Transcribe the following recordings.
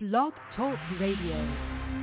Blog Talk Radio.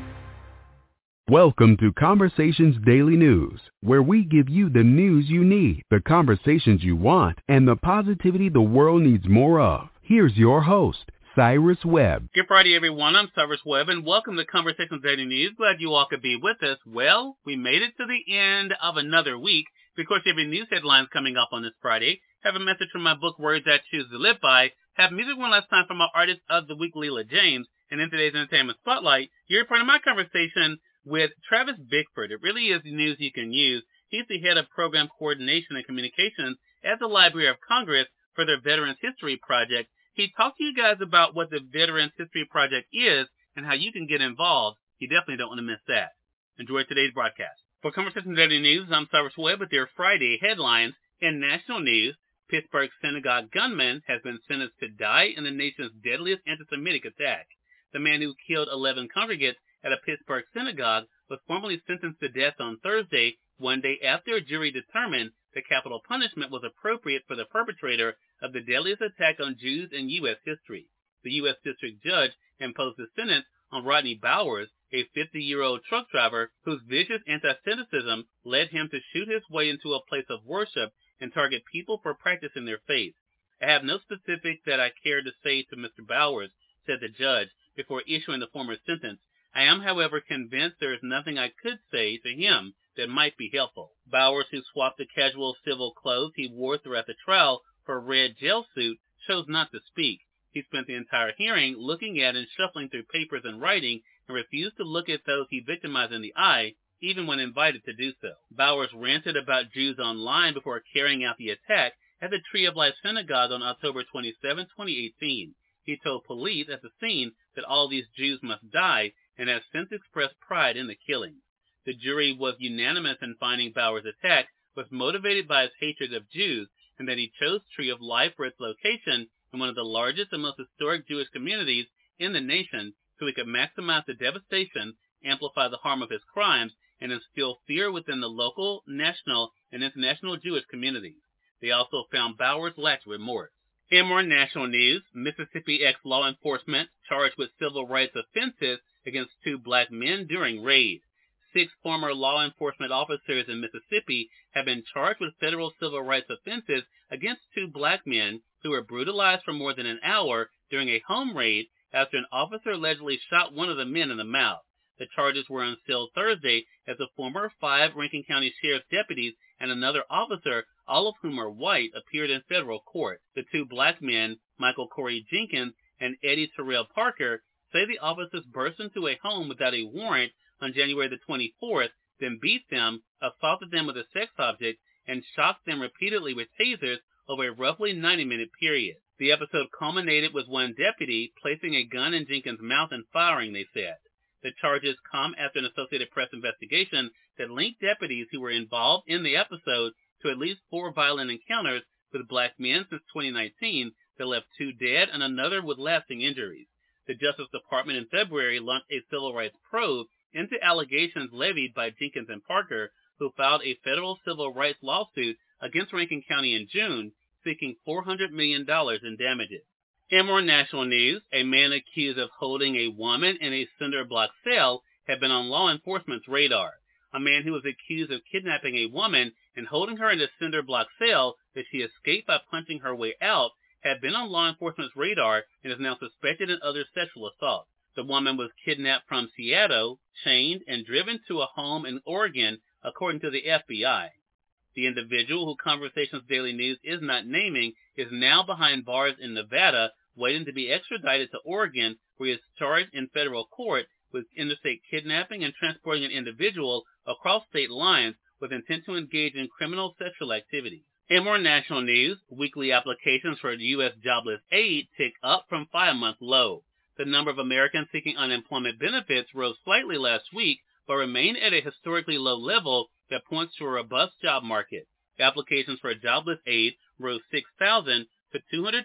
Welcome to Conversations Daily News, where we give you the news you need, the conversations you want, and the positivity the world needs more of. Here's your host, Cyrus Webb. Good Friday, everyone. I'm Cyrus Webb, and welcome to Conversations Daily News. Glad you all could be with us. Well, we made it to the end of another week. Of course, every news headlines coming up on this Friday. Have a message from my book, Words I Choose to Live By. Have music one last time from our artist of the week, Leela James. And in today's Entertainment Spotlight, you're part of my conversation with Travis Bickford. It really is news you can use. He's the head of program coordination and communications at the Library of Congress for their Veterans History Project. He talked to you guys about what the Veterans History Project is and how you can get involved. You definitely don't want to miss that. Enjoy today's broadcast. For Conversation Daily News, I'm Cyrus Webb with your Friday headlines. In national news, Pittsburgh synagogue gunman has been sentenced to die in the nation's deadliest anti-Semitic attack. The man who killed 11 congregants at a Pittsburgh synagogue was formally sentenced to death on Thursday, one day after a jury determined the capital punishment was appropriate for the perpetrator of the deadliest attack on Jews in U.S. history. The U.S. District Judge imposed the sentence on Rodney Bowers, a 50-year-old truck driver whose vicious anti-Semitism led him to shoot his way into a place of worship and target people for practicing their faith. I have no specifics that I care to say to Mr. Bowers, said the judge before issuing the former sentence. I am, however, convinced there is nothing I could say to him that might be helpful. Bowers, who swapped the casual civil clothes he wore throughout the trial for a red jail suit, chose not to speak. He spent the entire hearing looking at and shuffling through papers and writing and refused to look at those he victimized in the eye, even when invited to do so. Bowers ranted about Jews online before carrying out the attack at the Tree of Life Synagogue on October 27, 2018. He told police at the scene that all these Jews must die and has since expressed pride in the killing. The jury was unanimous in finding Bowers' attack was motivated by his hatred of Jews and that he chose Tree of Life for its location in one of the largest and most historic Jewish communities in the nation so he could maximize the devastation, amplify the harm of his crimes, and instill fear within the local, national, and international Jewish communities. They also found Bowers lacked remorse. In more national news, Mississippi ex-law enforcement charged with civil rights offenses against 2 black men during raid. 6 former law enforcement officers in Mississippi have been charged with federal civil rights offenses against 2 black men who were brutalized for more than an hour during a home raid after an officer allegedly shot one of the men in the mouth. The charges were unsealed Thursday as the former 5 Rankin County Sheriff's deputies and another officer, all of whom are white, appeared in federal court. The 2 black men, Michael Corey Jenkins and Eddie Terrell Parker, say the officers burst into a home without a warrant on January the 24th, then beat them, assaulted them with a sex object, and shocked them repeatedly with tasers over a roughly 90-minute period. The episode culminated with one deputy placing a gun in Jenkins' mouth and firing, they said. The charges come after an Associated Press investigation that linked deputies who were involved in the episode to at least 4 violent encounters with black men since 2019 that left 2 dead and another with lasting injuries. The Justice Department in February launched a civil rights probe into allegations levied by Jenkins and Parker, who filed a federal civil rights lawsuit against Rankin County in June, seeking $400 million in damages. In more national news, a man accused of holding a woman in a cinder block cell had been on law enforcement's radar. A man who was accused of kidnapping a woman and holding her in a cinder block cell that she escaped by punching her way out had been on law enforcement's radar and is now suspected in other sexual assaults. The woman was kidnapped from Seattle, chained, and driven to a home in Oregon, according to the FBI. The individual, who Conversations Daily News is not naming, is now behind bars in Nevada, waiting to be extradited to Oregon, where he is charged in federal court with interstate kidnapping and transporting an individual across state lines with intent to engage in criminal sexual activities. In more national news, weekly applications for U.S. jobless aid tick up from 5-month low. The number of Americans seeking unemployment benefits rose slightly last week, but remained at a historically low level that points to a robust job market. Applications for jobless aid rose 6,000 to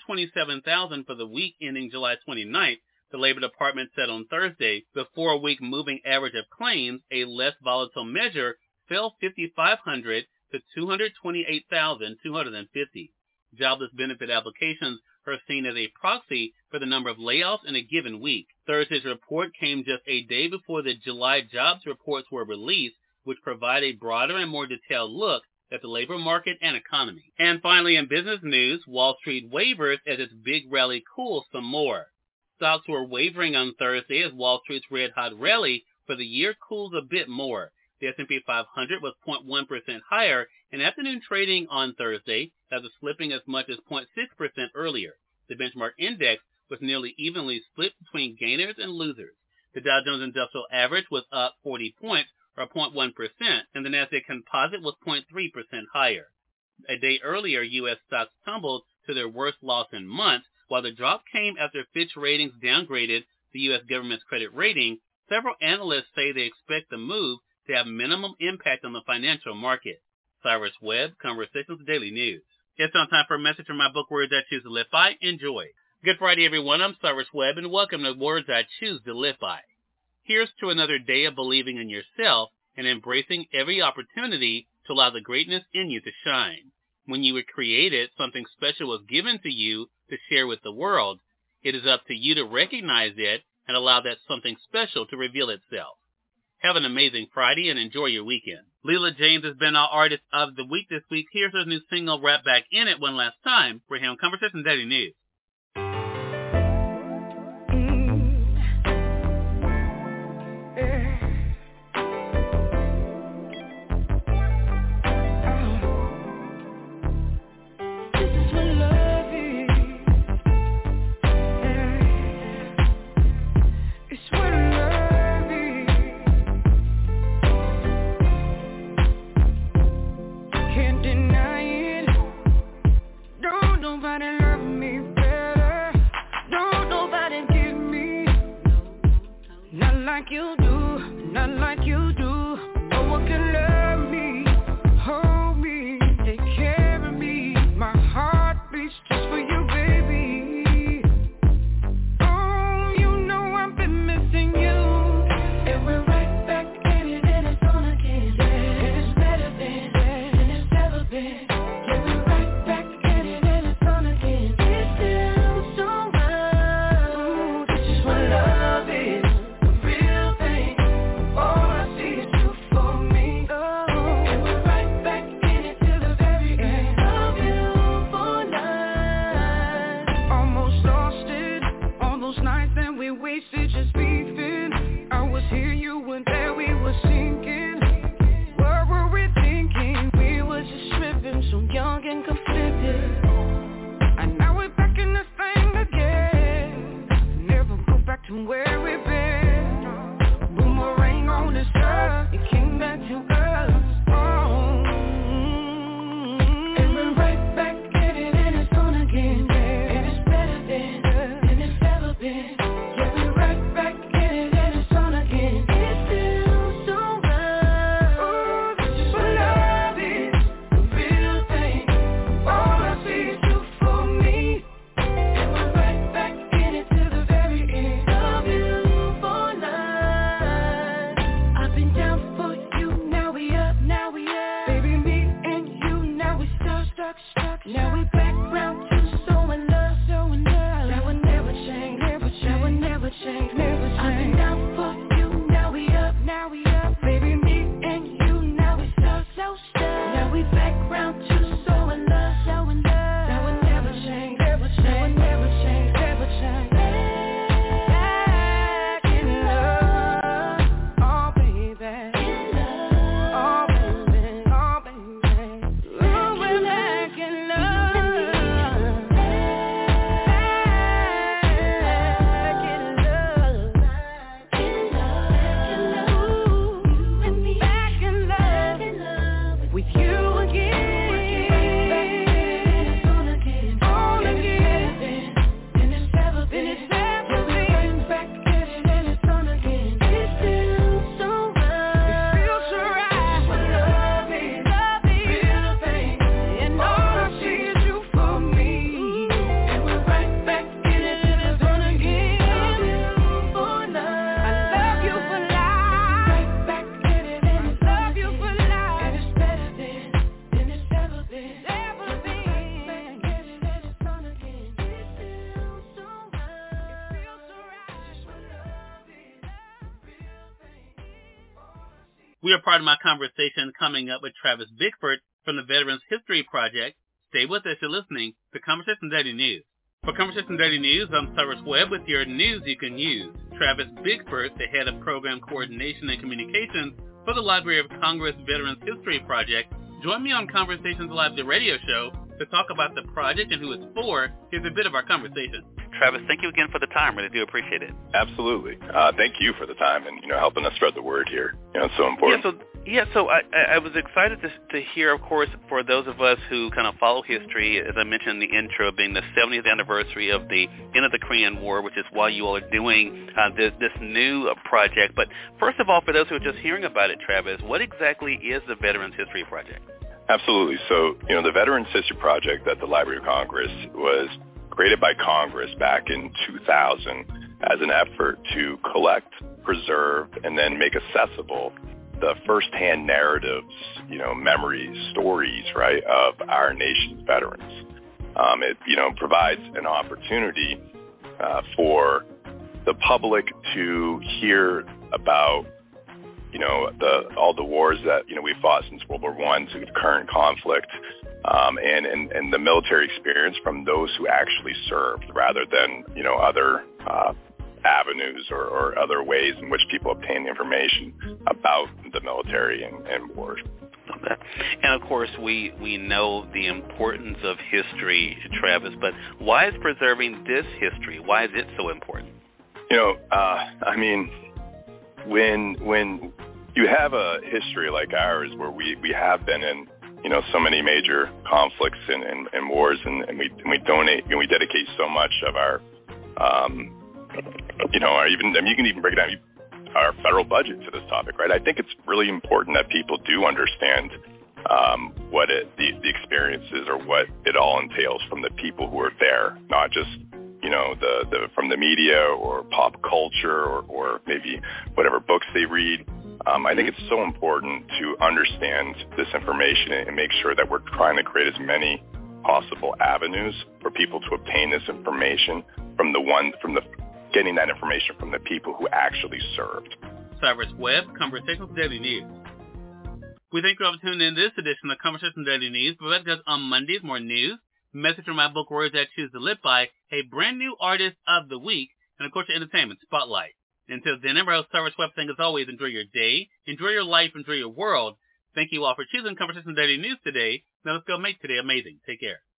227,000 for the week ending July 29th, the Labor Department said on Thursday. The 4-week moving average of claims, a less volatile measure, fell 5,500 to 228,250. Jobless benefit applications are seen as a proxy for the number of layoffs in a given week. Thursday's report came just a day before the July jobs reports were released, which provide a broader and more detailed look at the labor market and economy. And finally, in business news, Wall Street wavers as its big rally cools some more. Stocks were wavering on Thursday as Wall Street's red-hot rally for the year cools a bit more. The S&P 500 was 0.1% higher in afternoon trading on Thursday, after slipping as much as 0.6% earlier. The benchmark index was nearly evenly split between gainers and losers. The Dow Jones Industrial Average was up 40 points, or 0.1%, and the Nasdaq Composite was 0.3% higher. A day earlier, U.S. stocks tumbled to their worst loss in months, while the drop came after Fitch Ratings downgraded the U.S. government's credit rating. Several analysts say they expect the move to have minimum impact on the financial market. Cyrus Webb, Conversations Daily News. It's on time for a message from my book, Words I Choose to Live By. Enjoy. Good Friday, everyone. I'm Cyrus Webb, and welcome to Words I Choose to Live By. Here's to another day of believing in yourself and embracing every opportunity to allow the greatness in you to shine. When you were created, something special was given to you to share with the world. It is up to you to recognize it and allow that something special to reveal itself. Have an amazing Friday and enjoy your weekend. Leela James has been our Artist of the Week this week. Here's her new single, Wrap Back In It, one last time. We're here on Conversations Daily News. You do, not like you do. No one can love me, hold me, take care of me. My heart beats just for you, baby. Oh, you know I've been missing you. And we're right back in it, and it's on again. Yeah. And it's better than it's ever been. Yeah, we're right back in it, and it's on again. It feels so right. Ooh, this is what love is. Just beefing. I was here, you weren't there, we were sinking. What were we thinking? We were just tripping, so young and conflicted. And now we're back in this thing again. Never go back to where we've been. Boomerang on this earth, it came back to us. Oh. And we're right back at it, and it's on again. And it's better than it's ever been. Back in it and it's on again. It's We are part of my conversation coming up with Travis Bickford from the Veterans History Project. Stay with us. You're listening to Conversation Daily News. For Conversation Daily News, I'm Cyrus Webb with your news you can use. Travis Bickford, the head of Program Coordination and Communications for the Library of Congress Veterans History Project, join me on Conversations Live, the radio show, to talk about the project and who it's for. Here's a bit of our conversation. Travis, thank you again for the time. Really do appreciate it. Absolutely. Thank you for the time and, helping us spread the word here. It's so important. So I was excited to hear, of course, for those of us who kind of follow history, as I mentioned in the intro, being the 70th anniversary of the end of the Korean War, which is why you all are doing this new project. But first of all, for those who are just hearing about it, Travis, what exactly is the Veterans History Project? Absolutely. So, the Veterans History Project at the Library of Congress was created by Congress back in 2000 as an effort to collect, preserve, and then make accessible the firsthand narratives, memories, stories, right, of our nation's veterans. It, provides an opportunity for the public to hear about, all the wars that, we fought since World War I to the current conflict, and the military experience from those who actually served rather than, other avenues or other ways in which people obtain information about the military and wars. Okay. And of course, we know the importance of history, Travis, but why is preserving this history, why is it so important? When you have a history like ours where we have been in, so many major conflicts and wars, and we donate and we dedicate so much of our you can even break down our federal budget to this topic, right? I think it's really important that people do understand what the experience is or what it all entails from the people who are there, not just from the media or pop culture or maybe whatever books they read. I think it's so important to understand this information and make sure that we're trying to create as many possible avenues for people to obtain this information getting that information from the people who actually served. Cyrus Webb, Conversations Daily News. We thank you all for tuning in this edition of Conversations Daily News. But because on Mondays, more news, message from my book, Words I Choose to Live By, a brand new artist of the week, and of course, your entertainment spotlight. Until then, I'm Cyrus Webb saying, as always, enjoy your day, enjoy your life, enjoy your world. Thank you all for choosing Conversations Daily News today. Now let's go make today amazing. Take care.